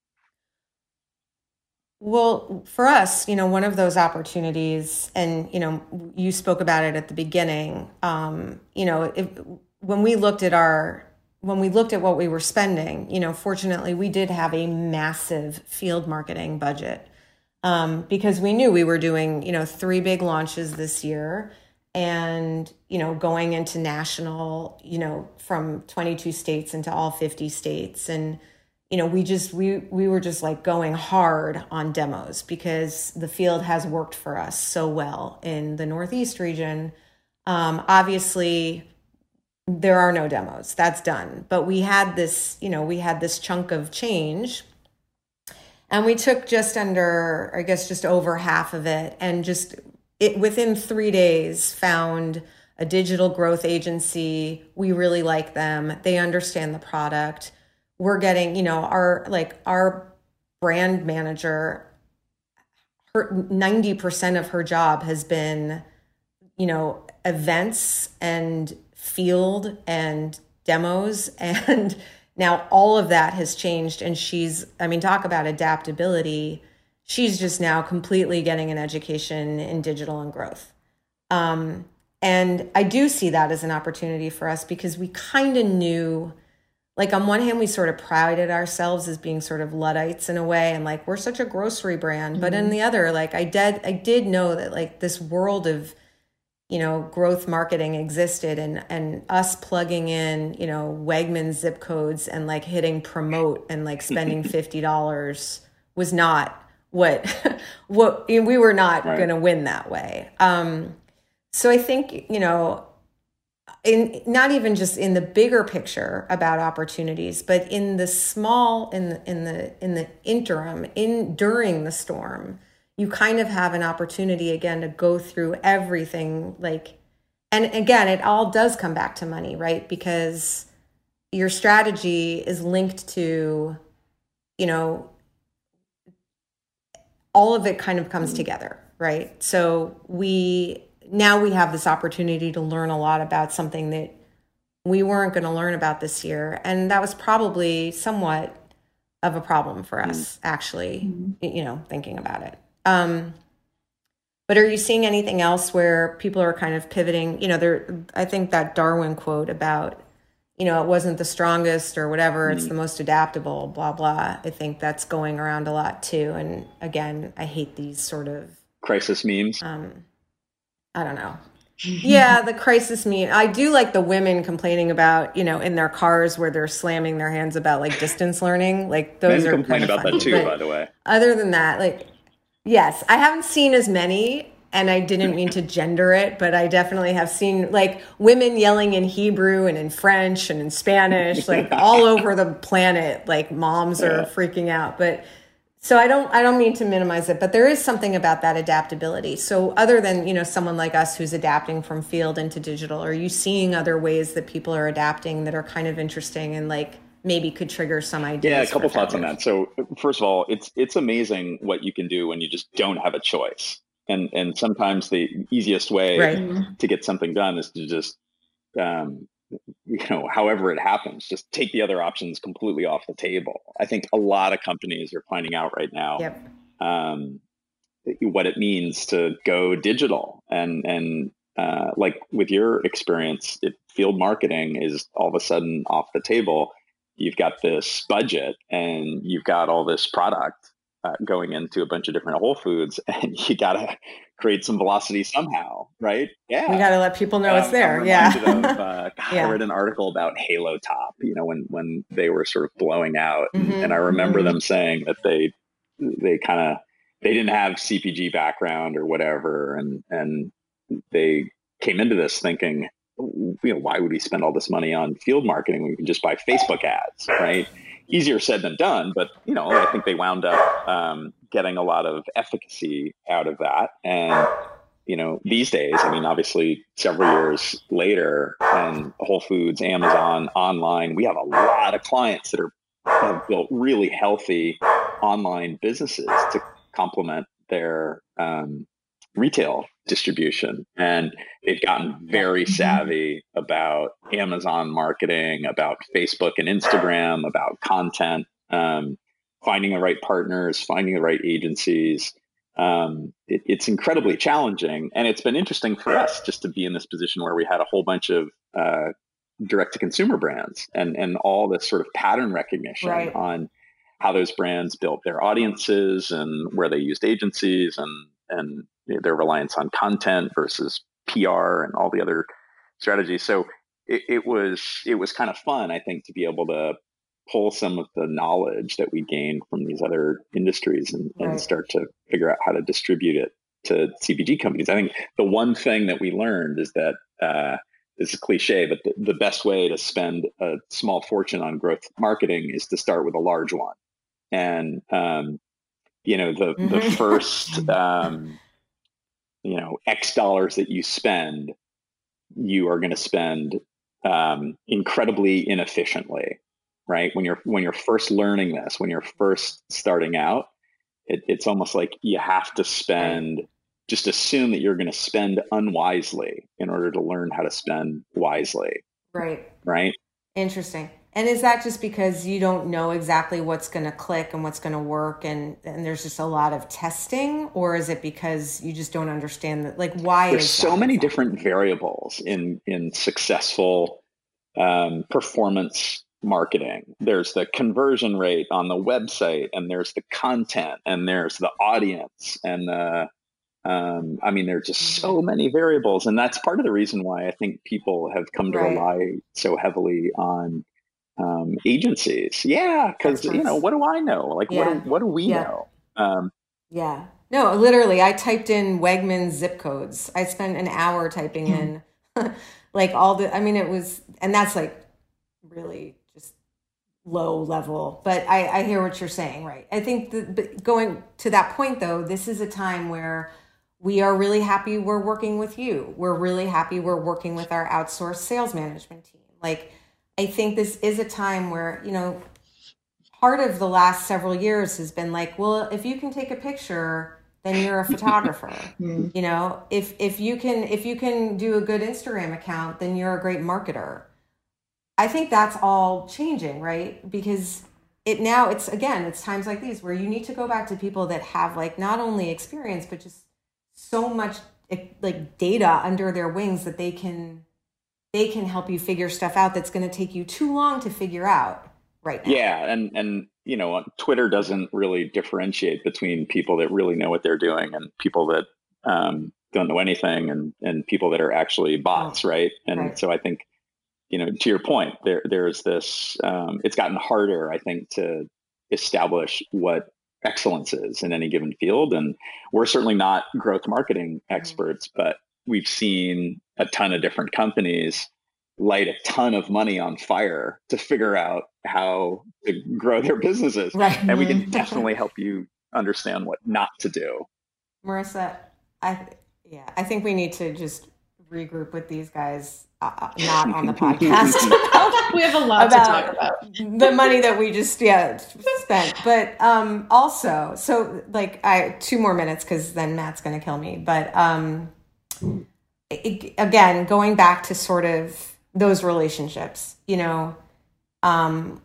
Well, for us, you know, one of those opportunities, and, you know, you spoke about it at the beginning, um, you know, if, when we looked at our, when we looked at what we were spending, you know, fortunately, we did have a massive field marketing budget, um, because we knew we were doing, you know, three big launches this year and, you know, going into national, you know, from twenty-two states into all fifty states. And, you know, we just, we, we were just like going hard on demos because the field has worked for us so well in the Northeast region. Um, obviously there are no demos, that's done, but we had this, you know, we had this chunk of change and we took just under, I guess, just over half of it and just it within three days found a digital growth agency. We really like them. They understand the product. We're getting, you know, our like our brand manager, her ninety percent of her job has been, you know, events and field and demos. And now all of that has changed. And she's, I mean, talk about adaptability. She's just now completely getting an education in digital and growth. Um, and I do see that as an opportunity for us because we kind of knew, like on one hand, we sort of prided ourselves as being sort of Luddites in a way. And like, we're such a grocery brand, mm-hmm. but in the other, like I did, I did know that like this world of, you know, growth marketing existed and, and us plugging in, you know, Wegmans zip codes and like hitting promote and like spending fifty dollars was not what, what we were not Right. going to win that way. Um, so I think, you know, in not even just in the bigger picture about opportunities, but in the small, in the, in the, in the interim, in during the storm, you kind of have an opportunity again to go through everything. Like, and again, it all does come back to money, right? Because your strategy is linked to, you know, all of it kind of comes together, right? So we, now we have this opportunity to learn a lot about something that we weren't going to learn about this year. And that was probably somewhat of a problem for us, actually, mm-hmm. you know, thinking about it. Um, but are you seeing anything else where people are kind of pivoting? You know, there, I think that Darwin quote about, you know, it wasn't the strongest or whatever, mm-hmm. it's the most adaptable, blah, blah. I think that's going around a lot too. And again, I hate these sort of crisis memes. Um, I don't know. Yeah, the crisis meet. I do like the women complaining about, you know, in their cars where they're slamming their hands about like distance learning. Like those Men are complain kind of about funny. that too, But by the way. other than that, like, yes, I haven't seen as many, and I didn't mean to gender it, but I definitely have seen like women yelling in Hebrew and in French and in Spanish, like all over the planet. Like moms are Yeah. freaking out, but. So I don't I don't mean to minimize it, but there is something about that adaptability. So other than, you know, someone like us who's adapting from field into digital, are you seeing other ways that people are adapting that are kind of interesting and like maybe could trigger some ideas? Yeah, a couple for thoughts on founders? that. So first of all, it's it's amazing what you can do when you just don't have a choice. And and sometimes the easiest way Right. Mm. to get something done is to just um, you know, however it happens, just take the other options completely off the table. I think a lot of companies are finding out right now Yep. um, what it means to go digital. And, and uh, like with your experience, it, field marketing is all of a sudden off the table. You've got this budget and you've got all this product uh, going into a bunch of different Whole Foods, and you got to create some velocity somehow, right? Yeah. We got to let people know it's Um, there. I'm Yeah. reminded of, uh, God, Yeah. I read an article about Halo Top, you know, when, when they were sort of blowing out. And, Mhm. and I remember Mhm. them saying that they, they kind of, they didn't have C P G background or whatever. And, and they came into this thinking, you know, why would we spend all this money on field marketing when we can just buy Facebook ads, right? Easier said than done, but, you know, I think they wound up um, getting a lot of efficacy out of that. And, you know, these days, I mean, obviously several years later, and Whole Foods, Amazon, online, we have a lot of clients that are have built really healthy online businesses to complement their um, retail distribution. And they've gotten very savvy about Amazon marketing, about Facebook and Instagram, about content, um, finding the right partners, finding the right agencies. Um, it, it's incredibly challenging. And it's been interesting for us just to be in this position where we had a whole bunch of uh, direct to consumer brands and, and all this sort of pattern recognition Right. on how those brands built their audiences and where they used agencies and, and their reliance on content versus P R and all the other strategies. So it, it was it was kind of fun, I think, to be able to pull some of the knowledge that we gained from these other industries and, and Right. start to figure out how to distribute it to C P G companies. I think the one thing that we learned is that uh, this is cliche, but the, the best way to spend a small fortune on growth marketing is to start with a large one. And um, you know, the the Mhm. first um, you know, X dollars that you spend, you are going to spend um, incredibly inefficiently, right? When you're when you're first learning this, when you're first starting out, it, it's almost like you have to spend. Just assume that you're going to spend unwisely in order to learn how to spend wisely, Right. right? Interesting. And is that just because you don't know exactly what's going to click and what's going to work, and, and there's just a lot of testing, or is it because you just don't understand that? Like, why There's is so that many exactly? different variables in in successful um, performance marketing. There's the conversion rate on the website, and there's the content, and there's the audience, and the um, I mean, there's just Mhm. so many variables, and that's part of the reason why I think people have come to Right. rely so heavily on um, agencies. Yeah, because you know, Experts. what do I know? Like, what do Yeah. what do we Yeah. know? Um, Yeah. No, literally, I typed in Wegmans zip codes. I spent an hour typing in like all the, I mean, it was, and that's like really just low level, but I, I hear what you're saying, right? I think that, but going to that point though, this is a time where we are really happy we're working with you. We're really happy we're working with our outsourced sales management team. Like, I think this is a time where, you know, part of the last several years has been like, well, if you can take a picture, then you're a photographer. Mm. You know, if if you can if you can do a good Instagram account, then you're a great marketer. I think that's all changing, right? Because it now it's again, it's times like these where you need to go back to people that have like not only experience but just so much like data under their wings that they can they can help you figure stuff out that's going to take you too long to figure out right now. Yeah, and and you know, Twitter doesn't really differentiate between people that really know what they're doing and people that um, don't know anything and, and people that are actually bots. Oh, right. And right. so I think, you know, to your point, there, there's this, um, it's gotten harder, I think, to establish what excellence is in any given field. And we're certainly not growth marketing experts, mm-hmm. but we've seen a ton of different companies light a ton of money on fire to figure out how to grow their businesses. Right. And we can definitely help you understand what not to do. Marissa, I, yeah, I think we need to just regroup with these guys, uh, not on the podcast. We have a lot about to talk about. The money that we just yeah spent, but um, also, so like I two more minutes because then Matt's going to kill me. But um, it, again, going back to sort of those relationships, you know, um,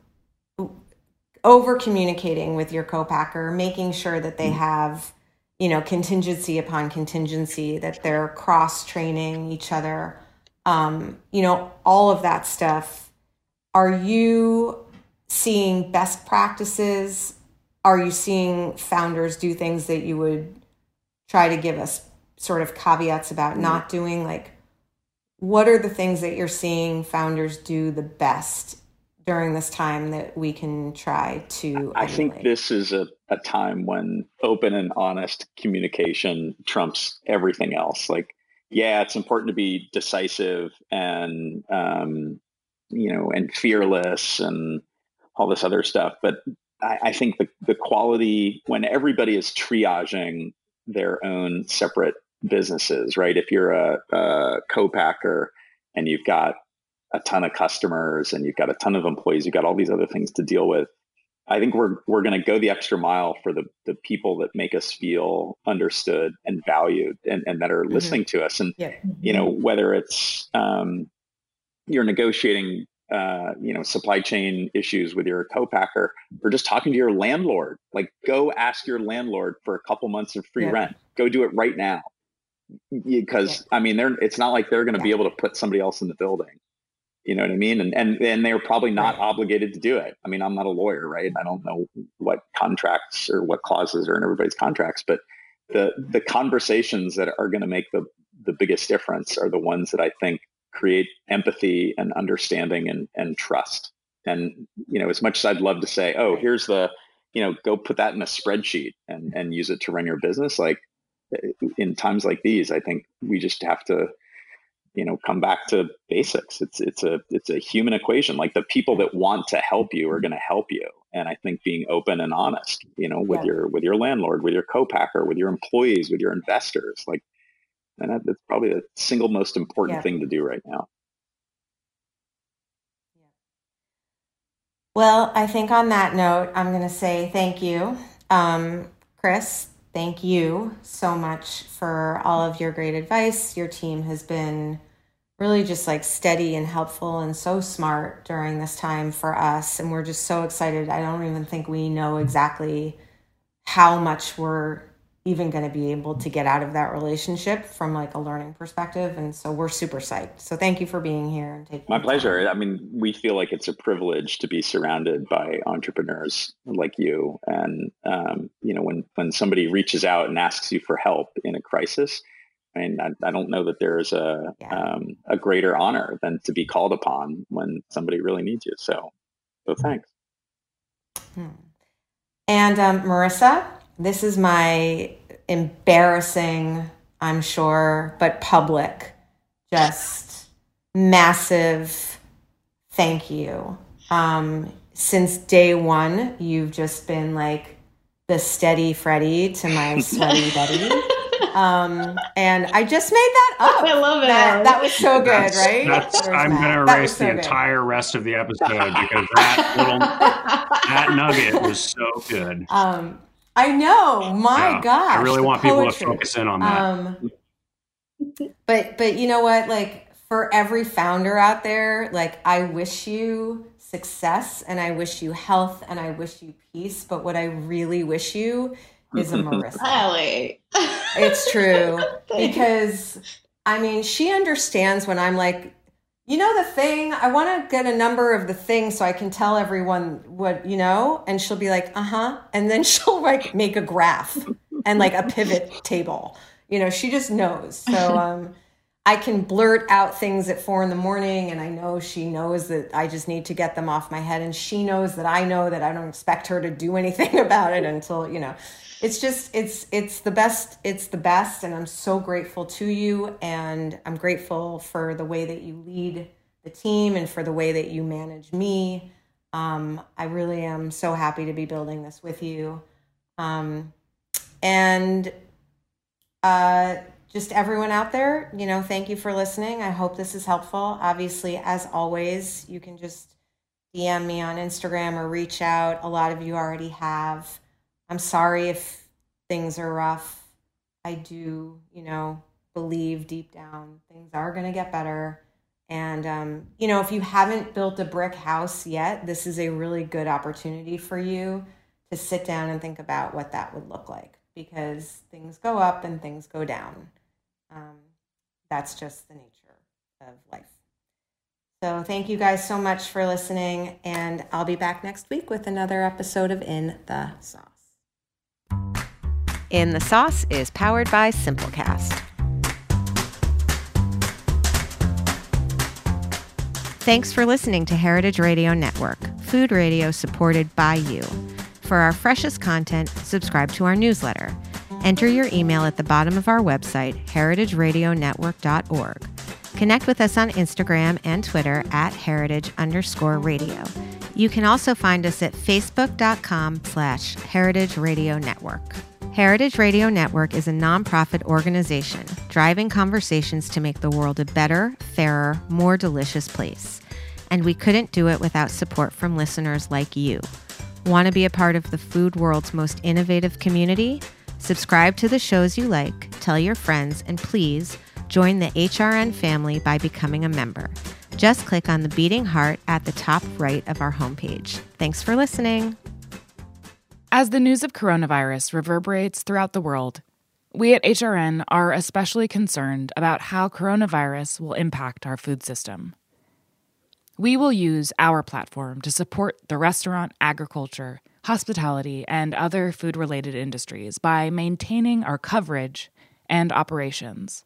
over communicating with your co-packer, making sure that they have, you know, contingency upon contingency, that they're cross-training each other, um, you know, all of that stuff. Are you seeing best practices? Are you seeing founders do things that you would try to give us sort of caveats about not doing? Like, what are the things that you're seeing founders do the best during this time that we can try to I emulate? think this is a, a time when open and honest communication trumps everything else. Like, yeah, it's important to be decisive and, um, you know, and fearless and all this other stuff. But I, I think the, the quality, when everybody is triaging their own separate businesses, right? If you're a, a co-packer and you've got a ton of customers and you've got a ton of employees, you've got all these other things to deal with. I think we're we're going to go the extra mile for the the people that make us feel understood and valued and, and that are mm-hmm. listening to us. And, yeah. you know, whether it's um, you're negotiating, uh, you know, supply chain issues with your co-packer or just talking to your landlord, like go ask your landlord for a couple months of free yeah. rent. Go do it right now. Because yeah. I mean, they're it's not like they're going to yeah. be able to put somebody else in the building. You know what I mean? And and and they're probably not right. obligated to do it. I mean, I'm not a lawyer, right? I don't know what contracts or what clauses are in everybody's contracts, but the the conversations that are going to make the the biggest difference are the ones that I think create empathy and understanding and and trust. And you know, as much as I'd love to say, oh, here's the, you know, go put that in a spreadsheet and and use it to run your business, like in times like these, I think we just have to, you know, come back to basics. It's it's a it's a human equation. Like the people that want to help you are going to help you. And I think being open and honest, you know, with yeah. your with your landlord, with your co-packer, with your employees, with your investors, like, and that, that's probably the single most important yeah. thing to do right now. Well, I think on that note, I'm going to say thank you, um, Chris. Thank you so much for all of your great advice. Your team has been really just like steady and helpful and so smart during this time for us. And we're just so excited. I don't even think we know exactly how much we're even going to be able to get out of that relationship from like a learning perspective. And so we're super psyched. So thank you for being here and taking my pleasure. Time. I mean, we feel like it's a privilege to be surrounded by entrepreneurs like you. And, um, you know, when, when somebody reaches out and asks you for help in a crisis, I mean, I, I don't know that there's a, yeah. um, a greater honor than to be called upon when somebody really needs you. So, so thanks. Hmm. And um, Marissa, this is my embarrassing, I'm sure, but public, just massive thank you. Um, since day one, you've just been like the steady Freddy to my sweaty Betty. Um, and I just made that up. I love it. That, that was so good, that's, right? That's, I'm going to erase the so entire good. rest of the episode because that little that nugget was so good. Um, I know. My yeah, gosh. I really want poetry. people to focus in on that. Um, but but you know what? Like for every founder out there, like I wish you success and I wish you health and I wish you peace. But what I really wish you is a Marissa. Ellie. It's true. Because I mean, she understands when I'm like, you know, the thing, I want to get a number of the thing so I can tell everyone what, you know, and she'll be like, uh-huh. And then she'll like make a graph and like a pivot table, You know, she just knows. So um, I can blurt out things at four in the morning, and I know she knows that I just need to get them off my head. And she knows that I know that I don't expect her to do anything about it until, you know, it's just, it's, it's the best. It's the best. And I'm so grateful to you. And I'm grateful for the way that you lead the team and for the way that you manage me. Um, I really am so happy to be building this with you. Um, and, uh, just everyone out there, you know, thank you for listening. I hope this is helpful. Obviously, as always, you can just D M me on Instagram or reach out. A lot of you already have. I'm sorry if things are rough. I do, you know, believe deep down things are going to get better. And, um, you know, if you haven't built a brick house yet, this is a really good opportunity for you to sit down and think about what that would look like, because things go up and things go down. Um, that's just the nature of life. So thank you guys so much for listening, and I'll be back next week with another episode of In the Sauce. In the Sauce is powered by Simplecast. Thanks for listening to Heritage Radio Network, food radio supported by you. For our freshest content, subscribe to our newsletter. Enter your email at the bottom of our website, heritage radio network dot org. Connect with us on Instagram and Twitter at heritage underscore radio. You can also find us at facebook.com slash heritage radio network. Heritage Radio Network is a nonprofit organization driving conversations to make the world a better, fairer, more delicious place. And we couldn't do it without support from listeners like you. Want to be a part of the food world's most innovative community? Subscribe to the shows you like, tell your friends, and please join the H R N family by becoming a member. Just click on the beating heart at the top right of our homepage. Thanks for listening. As the news of coronavirus reverberates throughout the world, we at H R N are especially concerned about how coronavirus will impact our food system. We will use our platform to support the restaurant, agriculture, hospitality, and other food-related industries by maintaining our coverage and operations.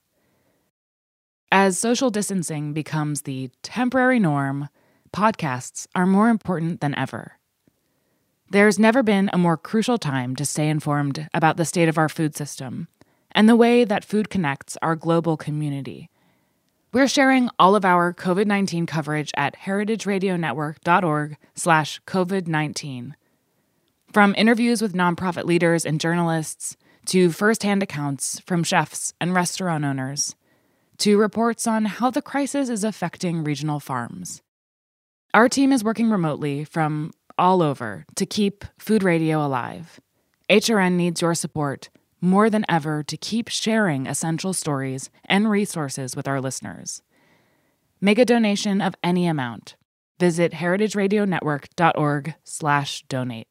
As social distancing becomes the temporary norm, podcasts are more important than ever. There's never been a more crucial time to stay informed about the state of our food system and the way that food connects our global community. We're sharing all of our COVID nineteen coverage at heritage radio network dot org slash COVID nineteen. From interviews with nonprofit leaders and journalists, to firsthand accounts from chefs and restaurant owners, to reports on how the crisis is affecting regional farms. Our team is working remotely from all over to keep food radio alive. H R N needs your support more than ever to keep sharing essential stories and resources with our listeners. Make a donation of any amount. Visit heritage radio network dot org slash donate.